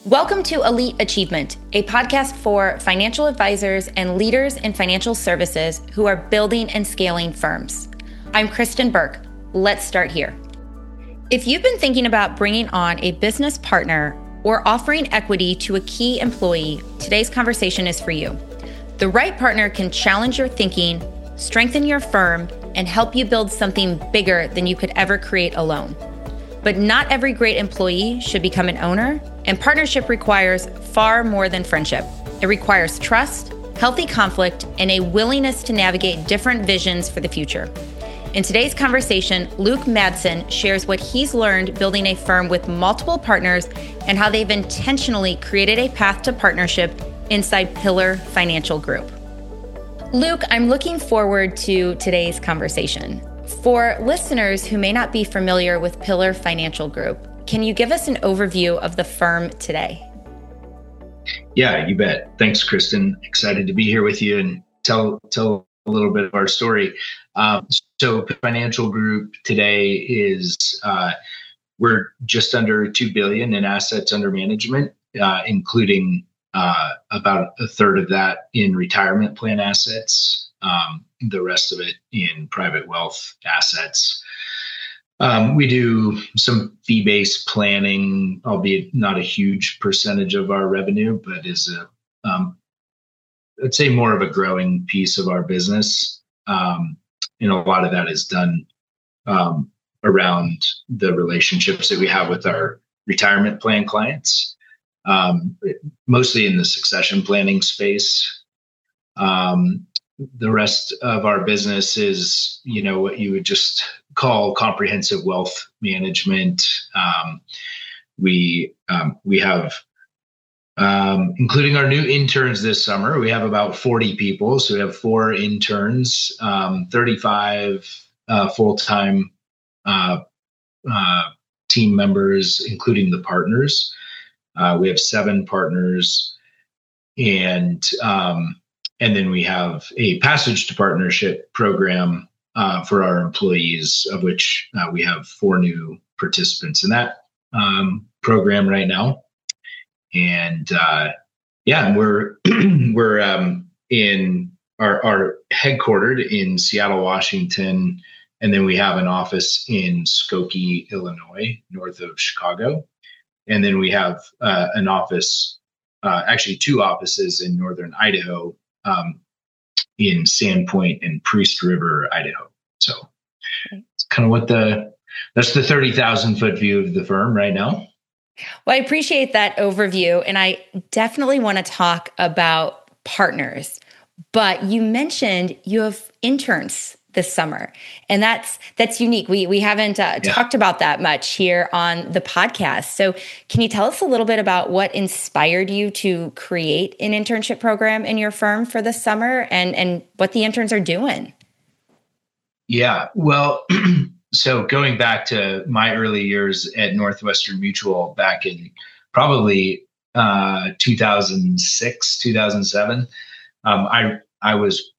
Welcome to Elite Achievement, a podcast for financial advisors and leaders in financial services who are building and scaling firms. I'm Kristen Burke. Let's start here. If you've been thinking about bringing on a business partner or offering equity to a key employee, today's conversation is for you. The right partner can challenge your thinking, strengthen your firm, and help you build something bigger than you could ever create alone. But not every great employee should become an owner, and partnership requires far more than friendship. It requires trust, healthy conflict, and a willingness to navigate different visions for the future. In today's conversation, Luke Madsen shares what he's learned building a firm with multiple partners and how they've intentionally created a path to partnership inside Pillar Financial Group. Luke, I'm looking forward to today's conversation. For listeners who may not be familiar with Pillar Financial Group, can you give us an overview of the firm today? Yeah, you bet. Thanks, Kristen. Excited to be here with you and tell a little bit of our story. So Financial Group today is, we're just under $2 billion in assets under management, including about a third of that in retirement plan assets. The rest of it in private wealth assets. We do some fee-based planning, albeit not a huge percentage of our revenue, but is I'd say more of a growing piece of our business. And a lot of that is done around the relationships that we have with our retirement plan clients, mostly in the succession planning space. The rest of our business is, what you would just call comprehensive wealth management. We have, including our new interns this summer, we have about 40 people. So we have 4 interns, 35 full-time team members, including the partners. We have 7 partners, and then we have a Passage to Partnership program for our employees, of which we have 4 new participants in that program right now. And we're in our headquartered in Seattle, Washington, and then we have an office in Skokie, Illinois, north of Chicago, and then we have an office, actually 2 offices in northern Idaho. In Sandpoint and Priest River, Idaho. So it's kind of that's the 30,000 foot view of the firm right now. Well, I appreciate that overview. And I definitely want to talk about partners, but you mentioned you have interns this summer, and that's unique. We haven't talked about that much here on the podcast. So can you tell us a little bit about what inspired you to create an internship program in your firm for the summer and what the interns are doing? Yeah, well, so going back to my early years at Northwestern Mutual back in probably 2006, 2007, I was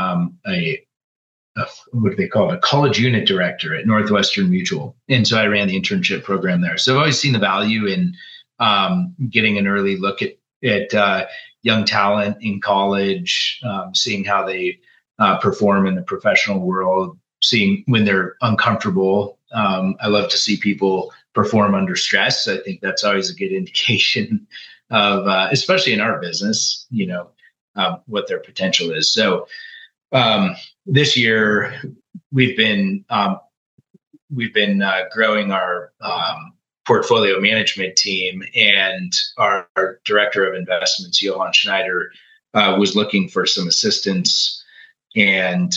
what do they call it? A college unit director at Northwestern Mutual. And so I ran the internship program there. So I've always seen the value in getting an early look at young talent in college, seeing how they perform in the professional world, seeing when they're uncomfortable. I love to see people perform under stress. I think that's always a good indication of, especially in our business, what their potential is. So this year, we've been growing our portfolio management team, and our director of investments, Johann Schneider, was looking for some assistance, and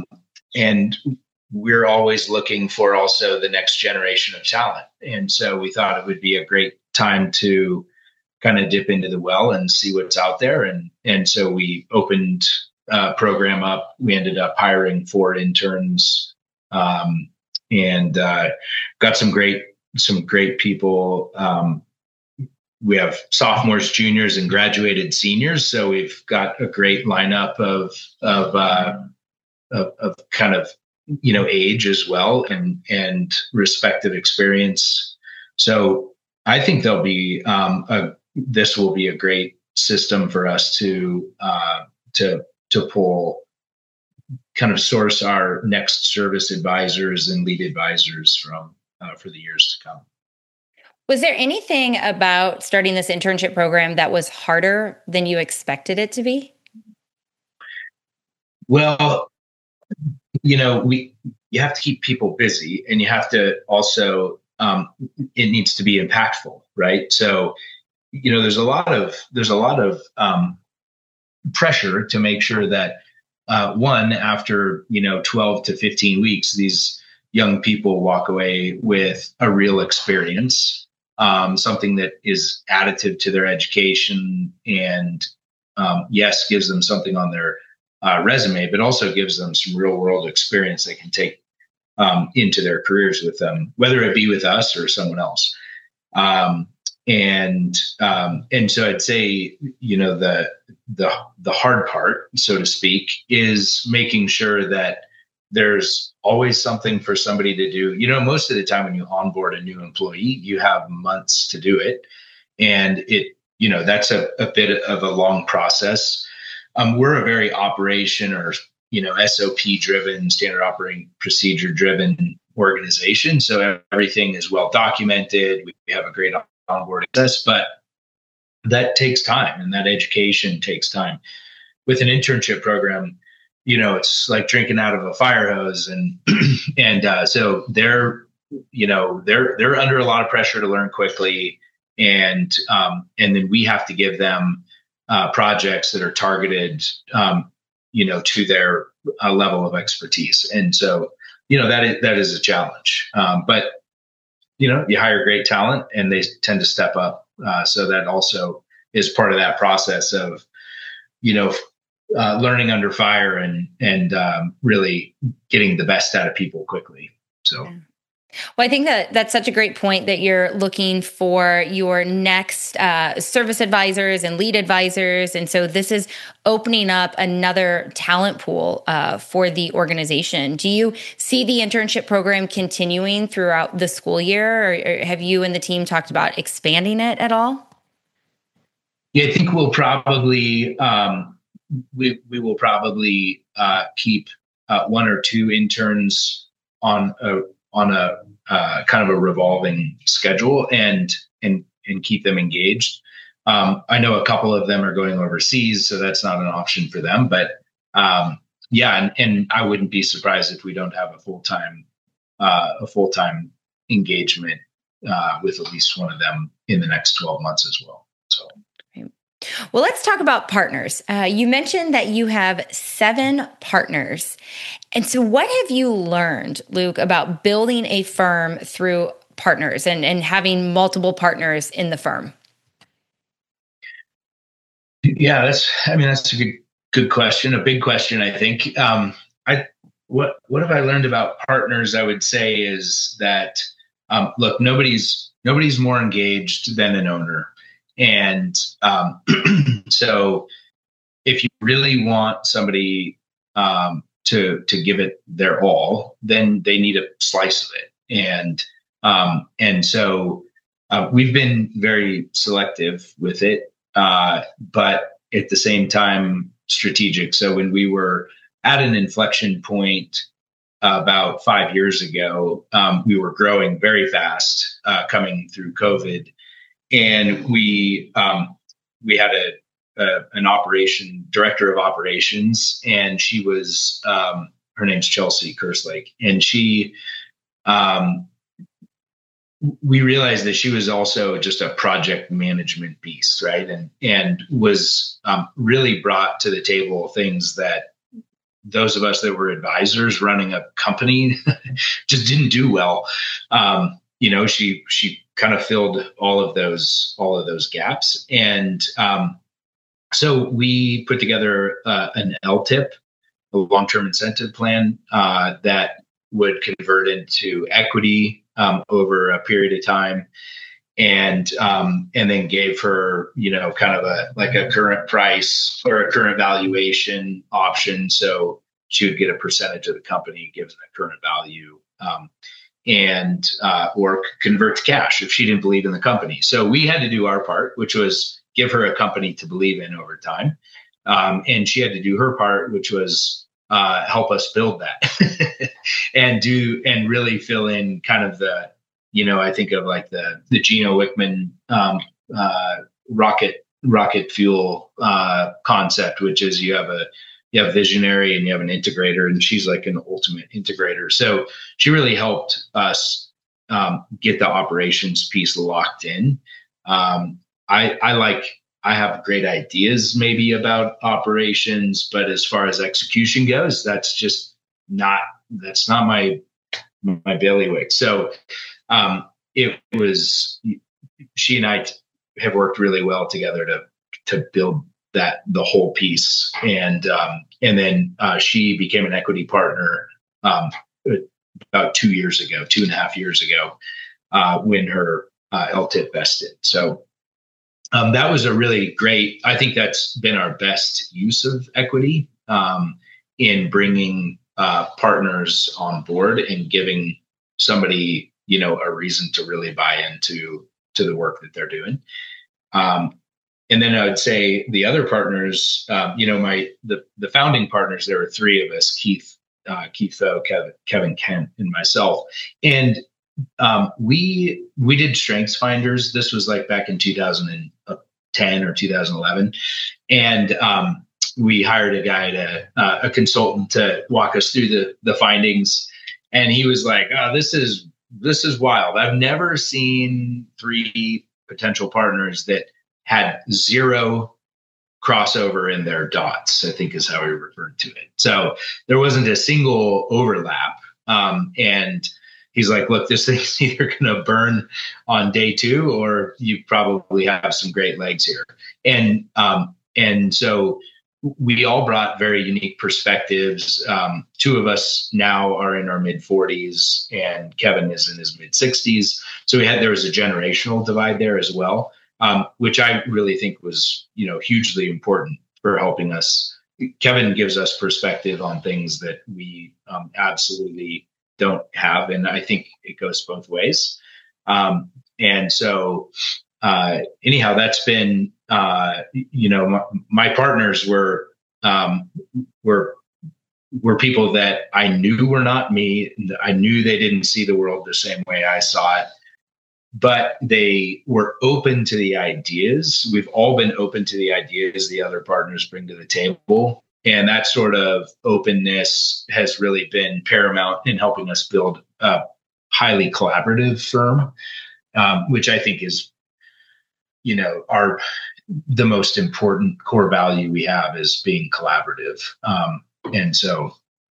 we're always looking for also the next generation of talent. And so we thought it would be a great time to kind of dip into the well and see what's out there, and so we opened program up. We ended up hiring 4 interns, and got some great people. We have sophomores, juniors, and graduated seniors. So we've got a great lineup of kind of age as well, and respective experience. So I think there'll be a this will be a great system for us to pull, kind of source our next service advisors and lead advisors from for the years to come. Was there anything about starting this internship program that was harder than you expected it to be? Well, you have to keep people busy, and you have to also, it needs to be impactful, right? So, there's a lot of pressure to make sure that one, after 12 to 15 weeks, these young people walk away with a real experience, something that is additive to their education, and yes, gives them something on their resume, but also gives them some real world experience they can take into their careers with them, whether it be with us or someone else. And so I'd say, the hard part, so to speak, is making sure that there's always something for somebody to do. Most of the time when you onboard a new employee, you have months to do it. And that's a bit of a long process. We're a very operation or, SOP driven, standard operating procedure driven organization. So everything is well documented. We have a great onboarding process, but that takes time, and that education takes time. With an internship program, it's like drinking out of a fire hose, and so they're under a lot of pressure to learn quickly, and then we have to give them projects that are targeted, to their level of expertise, and so that is a challenge. But you hire great talent, and they tend to step up. So that also is part of that process of learning under fire and really getting the best out of people quickly. So. Yeah. Well, I think that's such a great point that you're looking for your next service advisors and lead advisors. And so this is opening up another talent pool for the organization. Do you see the internship program continuing throughout the school year, or have you and the team talked about expanding it at all? Yeah, I think we'll probably we will probably keep one or two interns on a kind of a revolving schedule and keep them engaged. I know a couple of them are going overseas, so that's not an option for them. But and I wouldn't be surprised if we don't have a full-time engagement with at least one of them in the next 12 months as well. So. Well, let's talk about partners. You mentioned that you have 7 partners. And so what have you learned, Luke, about building a firm through partners and having multiple partners in the firm? Yeah, that's a good question. A big question, I think. What have I learned about partners? I would say is that, look, nobody's more engaged than an owner. And so if you really want somebody to give it their all, then they need a slice of it. And so we've been very selective with it, but at the same time strategic. So when we were at an inflection point about 5 years ago, we were growing very fast coming through COVID. And we had an director of operations, and she was her name's Chelsea Kerslake, and we realized that she was also just a project management beast, right? And was really brought to the table things that those of us that were advisors running a company just didn't do well. She kind of filled all of those gaps. And so we put together an LTIP, a long-term incentive plan that would convert into equity over a period of time, and then gave her, kind of a current price or a current valuation option. So she would get a percentage of the company given the current value. and or convert to cash if she didn't believe in the company. So we had to do our part, which was give her a company to believe in over time. And she had to do her part, which was help us build that and really fill in kind of the, I think of like the Gino Wickman rocket fuel concept, which is you have a visionary and you have an integrator, and she's like an ultimate integrator. So she really helped us get the operations piece locked in. I have great ideas maybe about operations, but as far as execution goes, that's not my bailiwick. So she and I have worked really well together to build the whole piece. And then she became an equity partner about 2.5 years ago, when her LTIP vested. So that was a really great, I think that's been our best use of equity in bringing partners on board and giving somebody, a reason to really buy into the work that they're doing. And then I would say the other partners, the founding partners, there were three of us: Keith Foe, Kevin Kent, and myself. And we did Strengths Finders. This was like back in 2010 or 2011, and we hired a consultant to walk us through the findings. And he was like, "Oh, this is wild. I've never seen three potential partners that had zero crossover in their dots," I think is how he referred to it. So there wasn't a single overlap. And he's like, "Look, this thing's either going to burn on day 2, or you probably have some great legs here." And so we all brought very unique perspectives. 2 of us now are in our mid-40s, and Kevin is in his mid-60s. So there was a generational divide there as well. Which I really think was, hugely important for helping us. Kevin gives us perspective on things that we absolutely don't have. And I think it goes both ways. And so anyhow, that's been, my partners were people that I knew were not me. I knew they didn't see the world the same way I saw it. But they were open to the ideas. We've all been open to the ideas the other partners bring to the table. And that sort of openness has really been paramount in helping us build a highly collaborative firm, which I think is, the most important core value we have is being collaborative. And so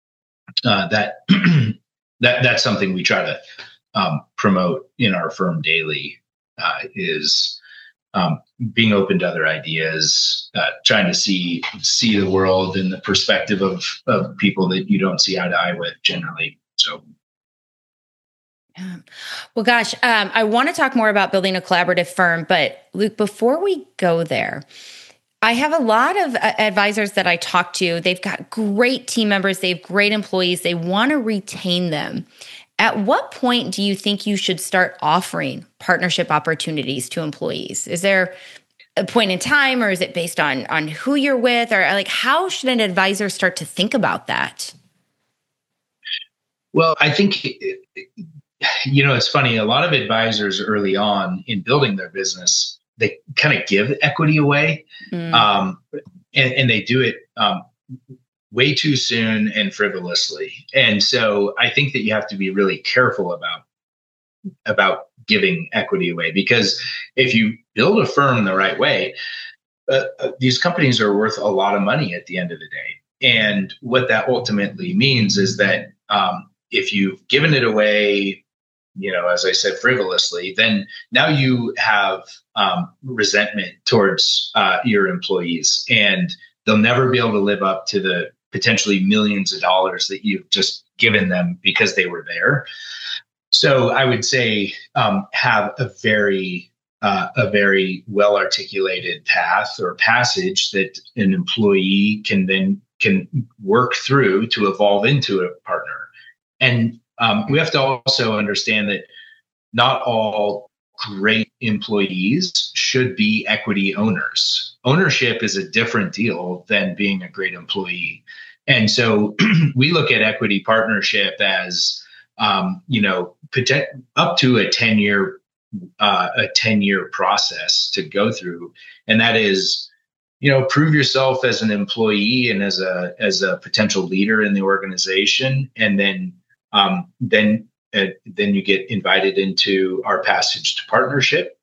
that's something we try to promote in our firm daily, is being open to other ideas, trying to see the world in the perspective of people that you don't see eye to eye with generally. So. Yeah. Well, gosh, I want to talk more about building a collaborative firm, but Luke, before we go there, I have a lot of advisors that I talk to. They've got great team members. They have great employees. They want to retain them. At what point do you think you should start offering partnership opportunities to employees? Is there a point in time, or is it based on who you're with, or like how should an advisor start to think about that? Well, I think, it's funny. A lot of advisors early on in building their business, they kind of give equity away, and they do it way too soon and frivolously. And so I think that you have to be really careful about giving equity away, because if you build a firm the right way, these companies are worth a lot of money at the end of the day. And what that ultimately means is that if you've given it away, as I said, frivolously, then now you have resentment towards your employees, and they'll never be able to live up to the potentially millions of dollars that you've just given them because they were there. So I would say have a very well articulated path or passage that an employee can work through to evolve into a partner. And we have to also understand that not all great employees should be equity owners. Ownership is a different deal than being a great employee. And so we look at equity partnership as, up to a 10-year process to go through. And that is, prove yourself as an employee and as a potential leader in the organization. And then you get invited into our passage to partnership.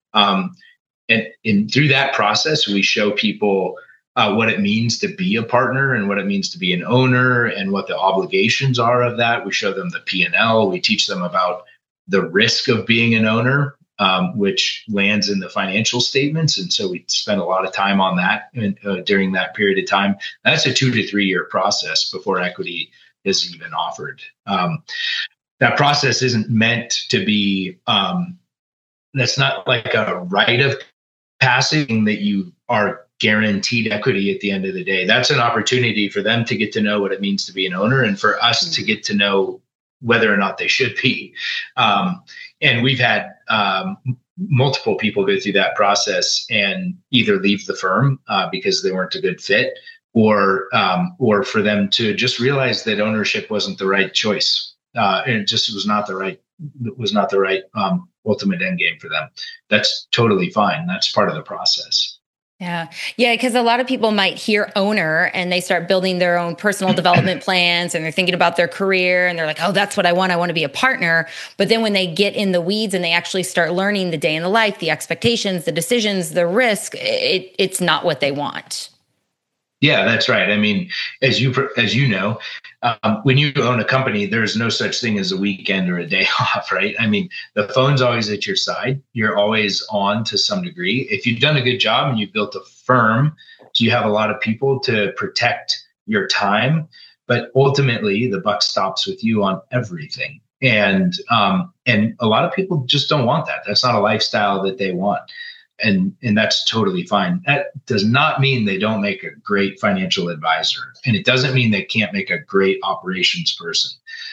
And through that process, we show people what it means to be a partner and what it means to be an owner and what the obligations are of that. We show them the P&L. We teach them about the risk of being an owner, which lands in the financial statements. And so we spend a lot of time on that during that period of time. That's a 2 to 3 year process before equity is even offered. That process isn't meant to be, that's not like a rite of passing that you are guaranteed equity at the end of the day. That's an opportunity for them to get to know what it means to be an owner and for us to get to know whether or not they should be. And we've had multiple people go through that process and either leave the firm because they weren't a good fit, or for them to just realize that ownership wasn't the right choice. And it just was not the right ultimate end game for them. That's totally fine. That's part of the process. Yeah. Yeah. Because a lot of people might hear owner and they start building their own personal development plans and they're thinking about their career and they're like, oh, that's what I want. I want to be a partner. But then when they get in the weeds and they actually start learning the day in the life, the expectations, the decisions, the risk, it's not what they want. Yeah, that's right. I mean, as you know, when you own a company, there's no such thing as a weekend or a day off, right? I mean, the phone's always at your side. You're always on to some degree. If you've done a good job and you've built a firm, so you have a lot of people to protect your time, but ultimately the buck stops with you on everything. And a lot of people just don't want that. That's not a lifestyle that they want. And that's totally fine. That does not mean they don't make a great financial advisor. And it doesn't mean they can't make a great operations person.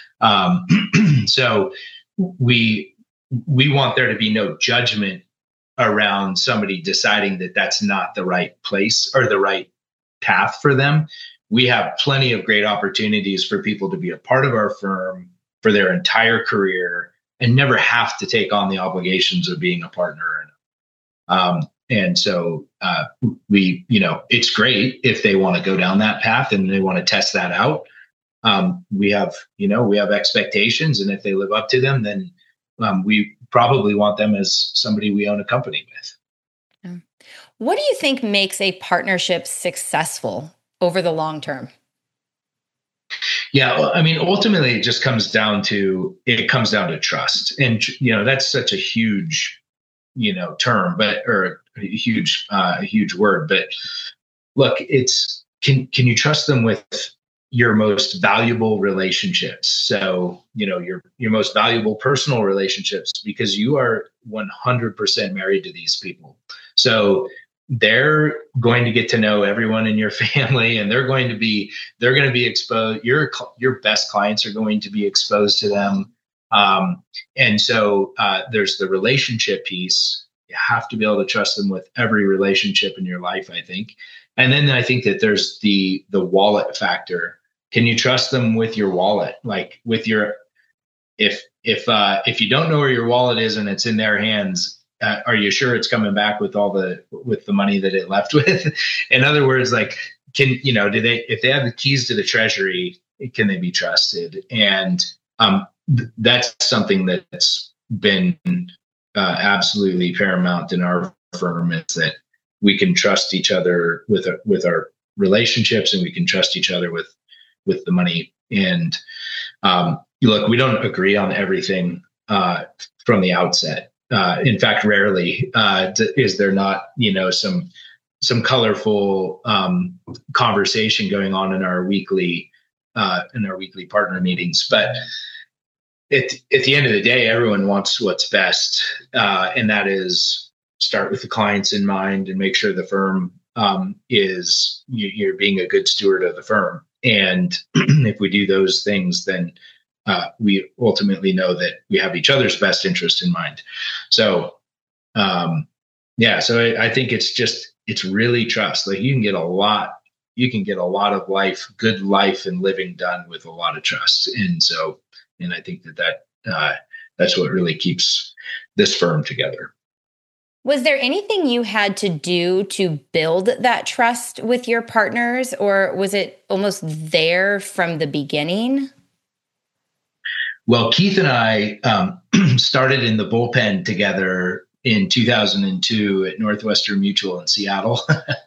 So we want there to be no judgment around somebody deciding that that's not the right place or the right path for them. We have plenty of great opportunities for people to be a part of our firm for their entire career and never have to take on the obligations of being a partner. And so it's great if they want to go down that path and they want to test that out. We have expectations, and if they live up to them, then we probably want them as somebody we own a company with. What do you think makes a partnership successful over the long term? Yeah, well, I mean, ultimately, it just comes down to trust, and that's such a huge term, or a huge word. But look, it's can you trust them with your most valuable relationships? So, your most valuable personal relationships, because you are 100% married to these people. So they're going to get to know everyone in your family, and they're going to be exposed. Your best clients are going to be exposed to them. And so there's the relationship piece. You have to be able to trust them with every relationship in your life, I think. And then I think that there's the wallet factor. Can you trust them with your wallet? Like with your, if you don't know where your wallet is and it's in their hands, are you sure it's coming back with the money that it left with? In other words, like, if they have the keys to the treasury, can they be trusted? And that's something that's been absolutely paramount in our firm, is that we can trust each other with our relationships, and we can trust each other with the money. And look, we don't agree on everything from the outset. In fact, rarely is there not some colorful conversation going on in our weekly partner meetings, but at the end of the day, everyone wants what's best, and that is start with the clients in mind and make sure the firm you're being a good steward of the firm. And if we do those things, then we ultimately know that we have each other's best interest in mind. So, so I think it's really trust. Like you can get a lot of good life and living done with a lot of trust. And I think that's what really keeps this firm together. Was there anything you had to do to build that trust with your partners, or was it almost there from the beginning? Well, Keith and I started in the bullpen together in 2002 at Northwestern Mutual in Seattle.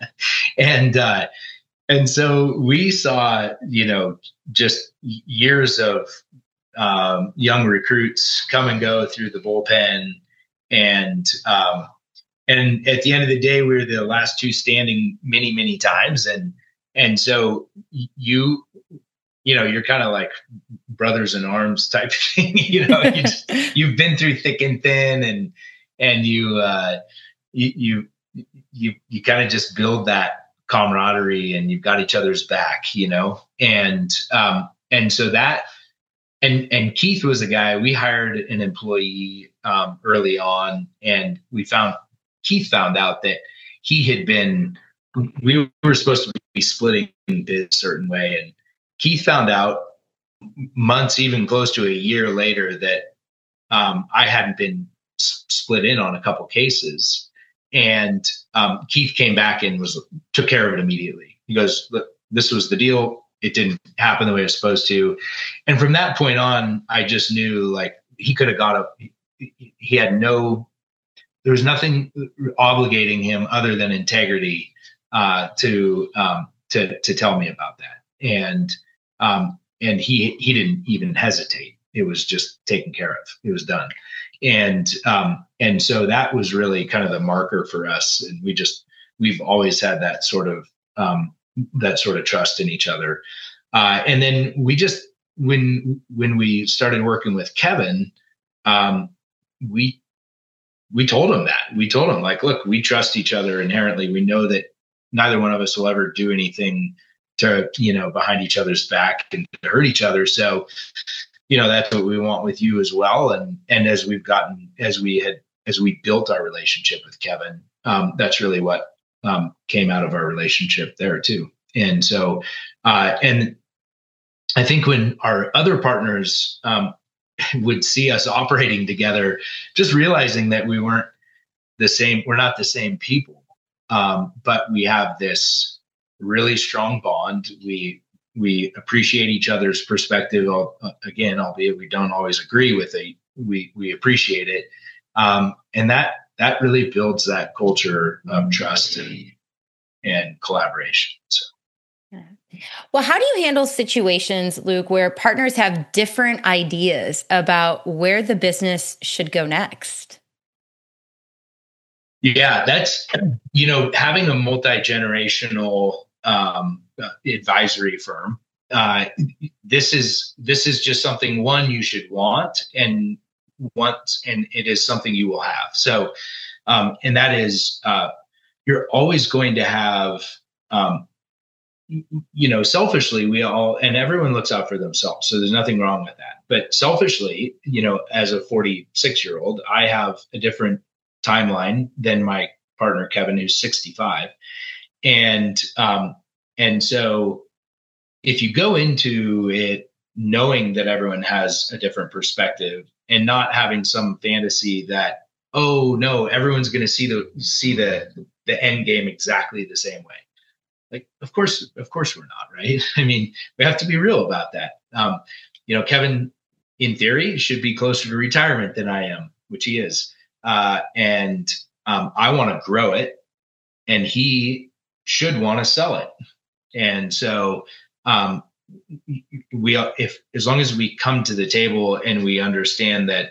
And so we saw, just years of young recruits come and go through the bullpen. And at the end of the day, we were the last two standing many, many times. And so you're kind of like brothers in arms type of thing. You've been through thick and thin, and you kind of just build that camaraderie, and you've got each other's back, and so that, and Keith was a guy, we hired an employee early on, and Keith found out that we were supposed to be splitting bids a certain way. And Keith found out months, even close to a year later, that I hadn't been split in on a couple cases. And Keith came back and took care of it immediately. He goes, "Look, this was the deal. It didn't happen the way it was supposed to." And from that point on, I just knew like he could have got up. There was nothing obligating him other than integrity to tell me about that. And he didn't even hesitate. It was just taken care of. It was done. And so that was really kind of the marker for us. And we've always had that sort of trust in each other. And then when we started working with Kevin, we told him that. We told him, like, look, we trust each other inherently. We know that neither one of us will ever do anything to, behind each other's back and to hurt each other. So, that's what we want with you as well. And as we built our relationship with Kevin, that's really what came out of our relationship there too. And so, and I think when our other partners would see us operating together, just realizing that we're not the same people, but we have this really strong bond. We appreciate each other's perspective. Again, albeit we don't always agree with it, we appreciate it, and that really builds that culture of trust and collaboration. So. Well, how do you handle situations, Luke, where partners have different ideas about where the business should go next? Yeah, that's, having a multi-generational advisory firm. This is just something, one, you should want, and it is something you will have. So, and that is, you're always going to have, selfishly, and everyone looks out for themselves. So there's nothing wrong with that. But selfishly, as a 46-year-old, I have a different timeline than my partner, Kevin, who's 65. And so if you go into it knowing that everyone has a different perspective and not having some fantasy that, oh no, everyone's going to see the end game exactly the same way. Like, of course we're not, right? I mean, we have to be real about that. Kevin, in theory, should be closer to retirement than I am, which he is. And I want to grow it, and he should want to sell it. And so, as long as we come to the table and we understand that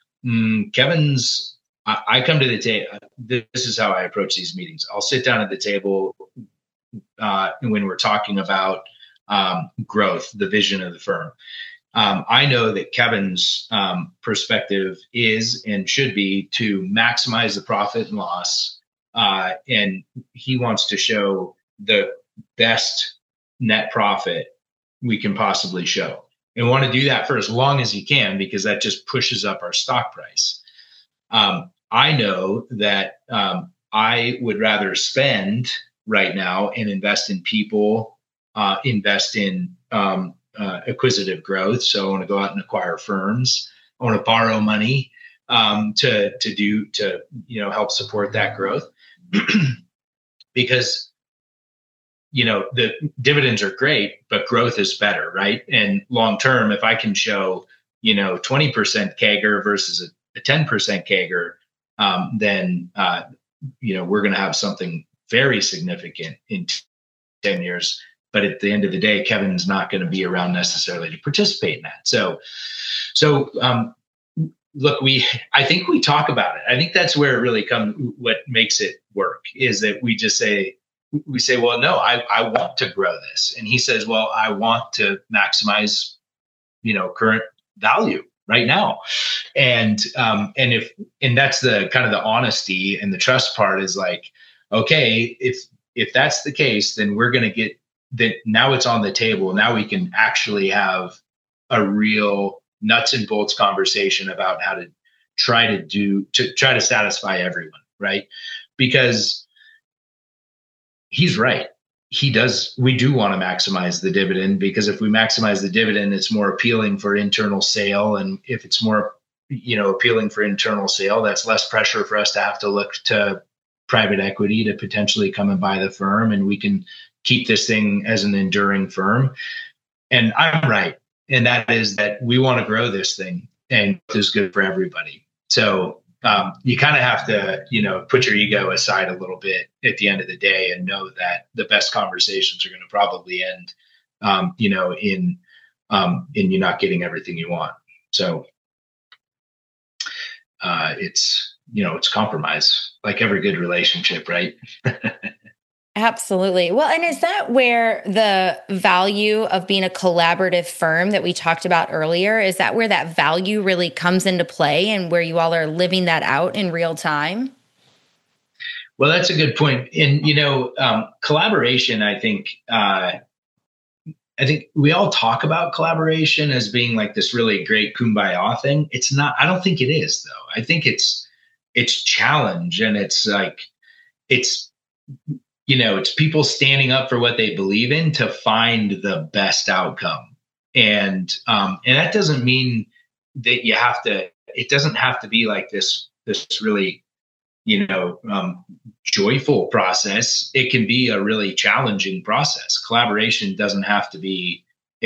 I come to the table. This is how I approach these meetings. I'll sit down at the table when we're talking about growth, the vision of the firm. I know that Kevin's perspective is and should be to maximize the profit and loss, and he wants to show the best net profit we can possibly show. and want to do that for as long as you can, because that just pushes up our stock price. I know that I would rather spend right now and invest in people, invest in acquisitive growth. So I want to go out and acquire firms. I want to borrow money to help support that growth, because the dividends are great, but growth is better, right? And long term, if I can show 20% CAGR versus a 10% CAGR, then we're going to have something very significant in 10 years. But at the end of the day, Kevin's not going to be around necessarily to participate in that. So look, I think we talk about it. I think that's where it really comes. What makes it work is that we say, well, no, I want to grow this. And he says, well, I want to maximize, current value right now. And that's the kind of the honesty and the trust part is like, okay, if that's the case, then we're going to get that. Now it's on the table. Now we can actually have a real nuts and bolts conversation about how to try to satisfy everyone. Right. Because he's right. We do want to maximize the dividend, because if we maximize the dividend, it's more appealing for internal sale. And if it's more, appealing for internal sale, that's less pressure for us to have to look to private equity to potentially come and buy the firm. And we can keep this thing as an enduring firm. And I'm right. And that is that we want to grow this thing, and it is good for everybody. So you kind of have to, put your ego aside a little bit at the end of the day and know that the best conversations are going to probably end, in you not getting everything you want. So it's compromise, like every good relationship, right? Absolutely. Well, and is that where the value of being a collaborative firm that we talked about earlier, is that where that value really comes into play and where you all are living that out in real time? Well, that's a good point. And, collaboration, I think we all talk about collaboration as being like this really great kumbaya thing. It's not. I don't think it is, though. I think it's challenge, and it's like, it's people standing up for what they believe in to find the best outcome. And that doesn't mean that it doesn't have to be like this really, joyful process. It can be a really challenging process. Collaboration doesn't have to be,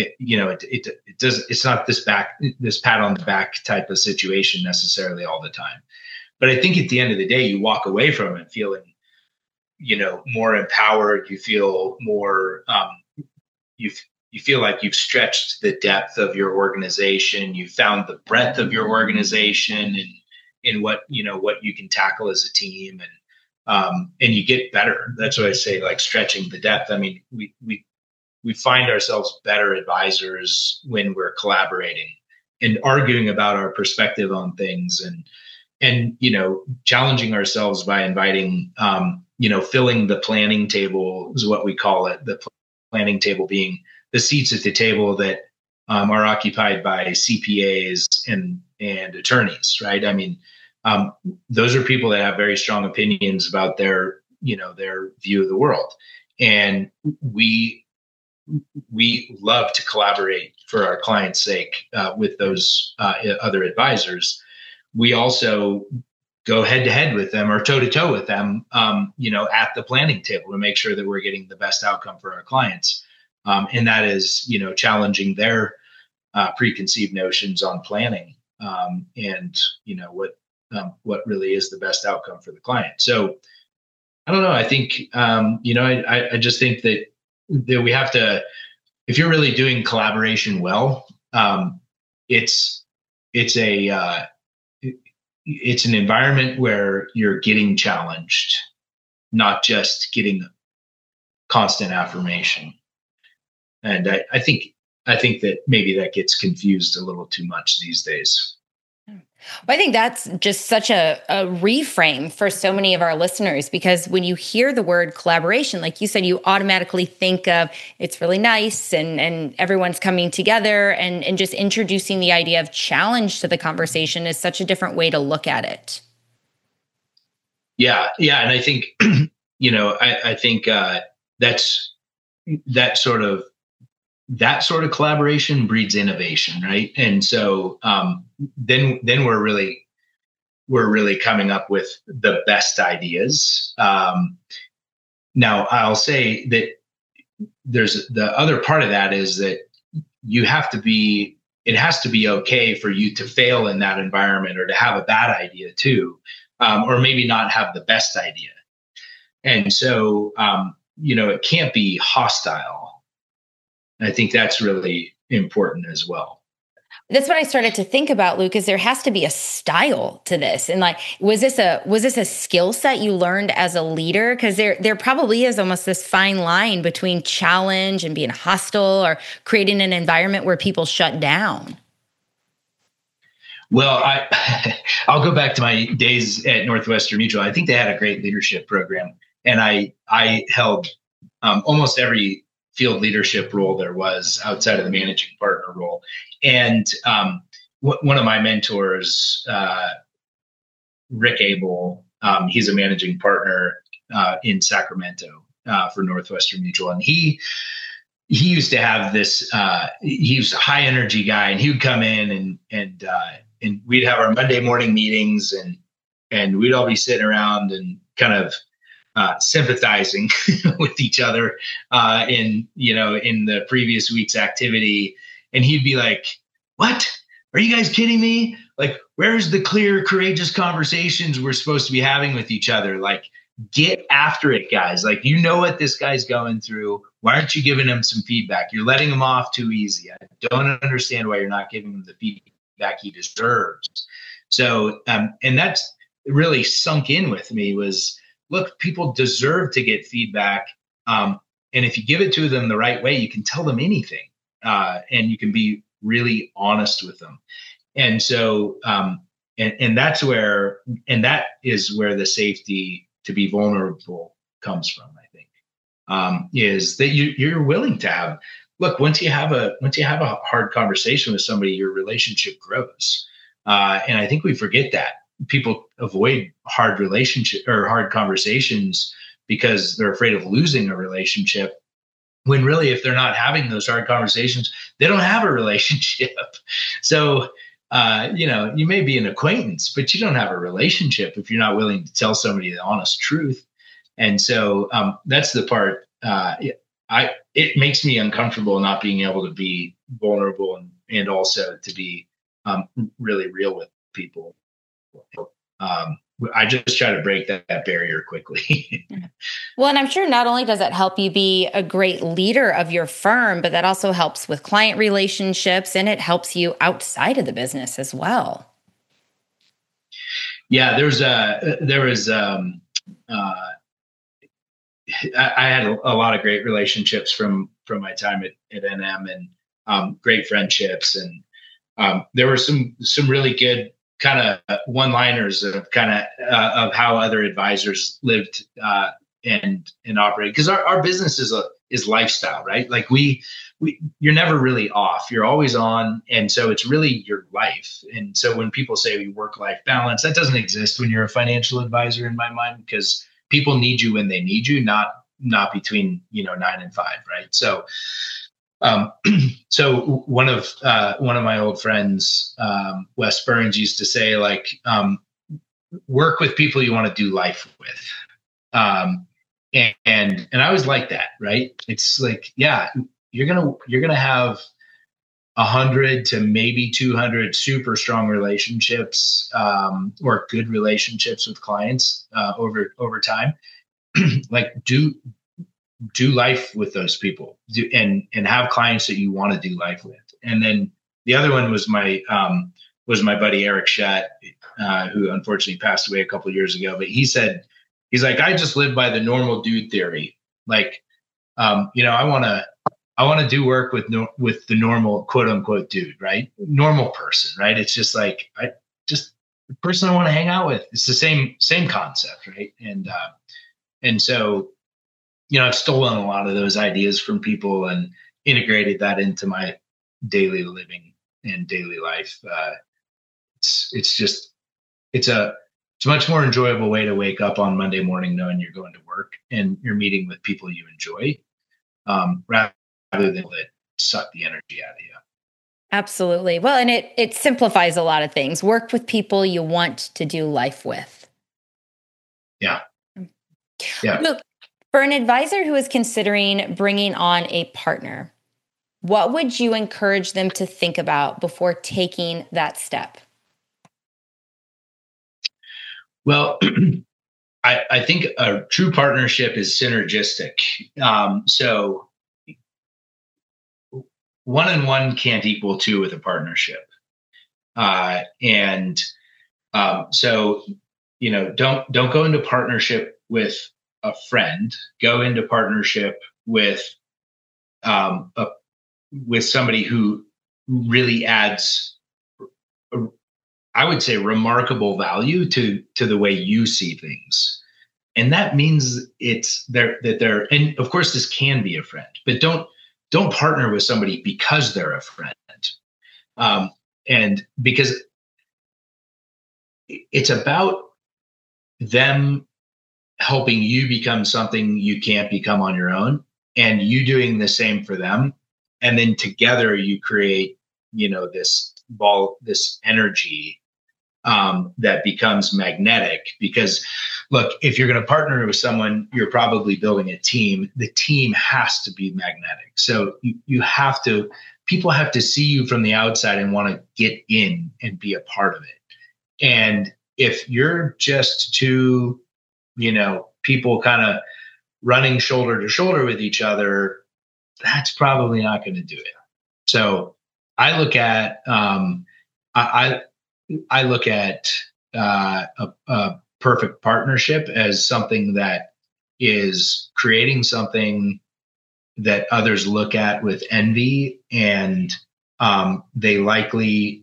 it's not this pat on the back type of situation necessarily all the time. But I think at the end of the day, you walk away from it feeling, more empowered. You feel more, you feel like you've stretched the depth of your organization. You found the breadth of your organization and in what you can tackle as a team, and you get better. That's what I say, like stretching the depth. I mean, we find ourselves better advisors when we're collaborating and arguing about our perspective on things, and challenging ourselves by inviting, filling the planning table is what we call it. The planning table being the seats at the table that are occupied by CPAs and attorneys, right? I mean, those are people that have very strong opinions about their view of the world. And we love to collaborate for our clients' sake with those other advisors. We also go head to head with them or toe to toe with them, at the planning table to make sure that we're getting the best outcome for our clients. And that is, challenging their preconceived notions on planning, and what really is the best outcome for the client. So I don't know. I think, I just think that we have to, if you're really doing collaboration well, it's an environment where you're getting challenged, not just getting constant affirmation. And I think that maybe that gets confused a little too much these days. Well, I think that's just such a reframe for so many of our listeners, because when you hear the word collaboration, like you said, you automatically think of it's really nice and everyone's coming together, and just introducing the idea of challenge to the conversation is such a different way to look at it. Yeah. Yeah. And I think, I think that's that sort of collaboration breeds innovation, right? And so then we're really coming up with the best ideas. Now, I'll say that there's the other part of that is that it has to be okay for you to fail in that environment, or to have a bad idea too, or maybe not have the best idea. And so, it can't be hostile. I think that's really important as well. That's what I started to think about, Luke, is there has to be a style to this. And like, was this a skill set you learned as a leader? Because there probably is almost this fine line between challenge and being hostile, or creating an environment where people shut down. Well, I'll go back to my days at Northwestern Mutual. I think they had a great leadership program, and I held almost every field leadership role there was outside of the managing partner role. And one of my mentors, Rick Abel, he's a managing partner in Sacramento for Northwestern Mutual, and he used to have this. He was a high energy guy, and he would come in and we'd have our Monday morning meetings, and we'd all be sitting around and kind of sympathizing with each other in the previous week's activity. And he'd be like, "What? Are you guys kidding me? Like, where's the clear, courageous conversations we're supposed to be having with each other? Like, get after it, guys. Like, you know what this guy's going through. Why aren't you giving him some feedback? You're letting him off too easy. I don't understand why you're not giving him the feedback he deserves." So, and that's really sunk in with me was, look, people deserve to get feedback. And if you give it to them the right way, you can tell them anything. And you can be really honest with them. And so, and that is where the safety to be vulnerable comes from, I think, is that you're willing to have, look, once you have a hard conversation with somebody, your relationship grows. And I think we forget that. People avoid hard conversations because they're afraid of losing a relationship, when really, if they're not having those hard conversations, they don't have a relationship. So, you may be an acquaintance, but you don't have a relationship if you're not willing to tell somebody the honest truth. And so that's the part. It makes me uncomfortable not being able to be vulnerable and also to be really real with people. I just try to break that barrier quickly. Well, and I'm sure not only does it help you be a great leader of your firm, but that also helps with client relationships, and it helps you outside of the business as well. Yeah, I had a lot of great relationships from my time at NM, and great friendships, and there were some really good kind of one-liners of of how other advisors lived and operate, because our business is lifestyle, right? Like you're never really off, you're always on, and so it's really your life. And so when people say work-life balance, that doesn't exist when you're a financial advisor, in my mind, because people need you when they need you, not between 9 and 5, right? So so one of my old friends, Wes Burns, used to say, like, work with people you want to do life with. And I was like that, right? It's like, yeah, you're gonna have 100 to maybe 200 super strong relationships, or good relationships with clients, over time. Like, do life with those people, and have clients that you want to do life with. And then the other one was my buddy Eric Shutt, who unfortunately passed away a couple of years ago. But he's like, I just live by the normal dude theory. Like, I want to do work with the normal, quote unquote, dude, right? Normal person, right? It's just like, just the person I want to hang out with. It's the same concept, right? And so, I've stolen a lot of those ideas from people and integrated that into my daily living and daily life. It's a much more enjoyable way to wake up on Monday morning knowing you're going to work and you're meeting with people you enjoy, rather than that suck the energy out of you. Absolutely. Well, and it simplifies a lot of things. Work with people you want to do life with. Yeah. Yeah. Look, for an advisor who is considering bringing on a partner, what would you encourage them to think about before taking that step? Well, I think a true partnership is synergistic. So 1 and 1 can't equal 2 with a partnership. So, don't go into partnership with a friend. Go into partnership with somebody who really adds, I would say, remarkable value to the way you see things. And that means and of course this can be a friend, but don't partner with somebody because they're a friend. And because it's about them helping you become something you can't become on your own, and you doing the same for them. And then together you create, this energy that becomes magnetic. Because look, if you're going to partner with someone, you're probably building a team. The team has to be magnetic. So people have to see you from the outside and want to get in and be a part of it. And if you're just two, people kind of running shoulder to shoulder with each other, that's probably not going to do it. So I look at, I look at a perfect partnership as something that is creating something that others look at with envy, and they likely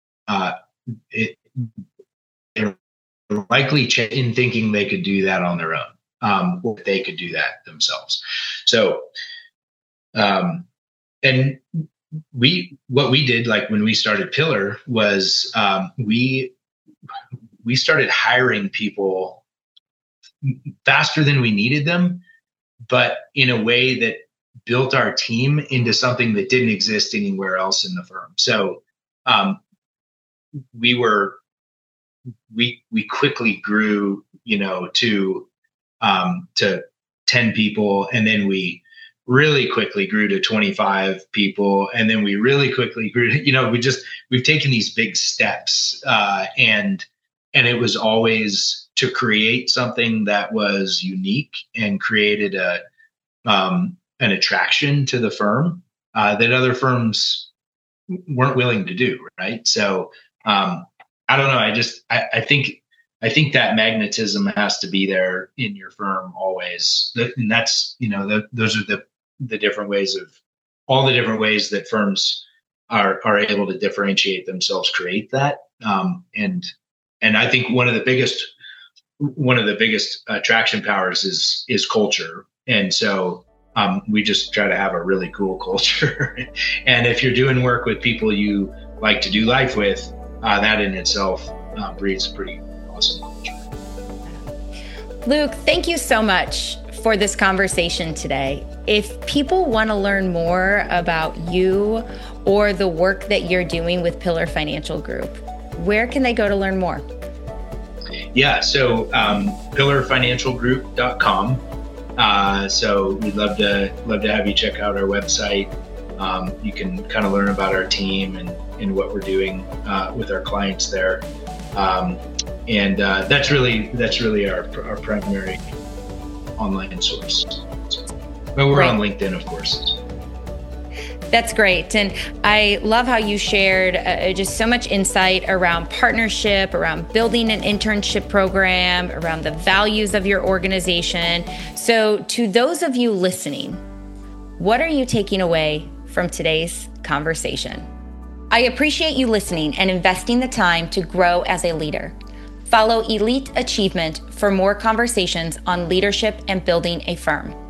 in thinking they could do that on their own, or they could do that themselves. So, and what we did, like when we started Pillar, was we started hiring people faster than we needed them, but in a way that built our team into something that didn't exist anywhere else in the firm. So we quickly grew, to 10 people, and then we really quickly grew to 25 people, and then we really quickly grew to, we've taken these big steps, and it was always to create something that was unique and created an attraction to the firm that other firms weren't willing to do. Right. So I don't know. I think that magnetism has to be there in your firm always. And that's, those are the different ways that firms are able to differentiate themselves, create that. And I think one of the biggest attraction powers is culture. And so we just try to have a really cool culture. And if you're doing work with people you like to do life with, that in itself breeds a pretty awesome culture. Luke, thank you so much for this conversation today. If people want to learn more about you or the work that you're doing with Pillar Financial Group, where can they go to learn more? Yeah, so pillarfinancialgroup.com. So we'd love to have you check out our website. You can kind of learn about our team and what we're doing with our clients there. And that's really our primary online source. But we're on LinkedIn, of course. That's great. And I love how you shared just so much insight around partnership, around building an internship program, around the values of your organization. So to those of you listening, what are you taking away from today's conversation? I appreciate you listening and investing the time to grow as a leader. Follow Elite Achievement for more conversations on leadership and building a firm.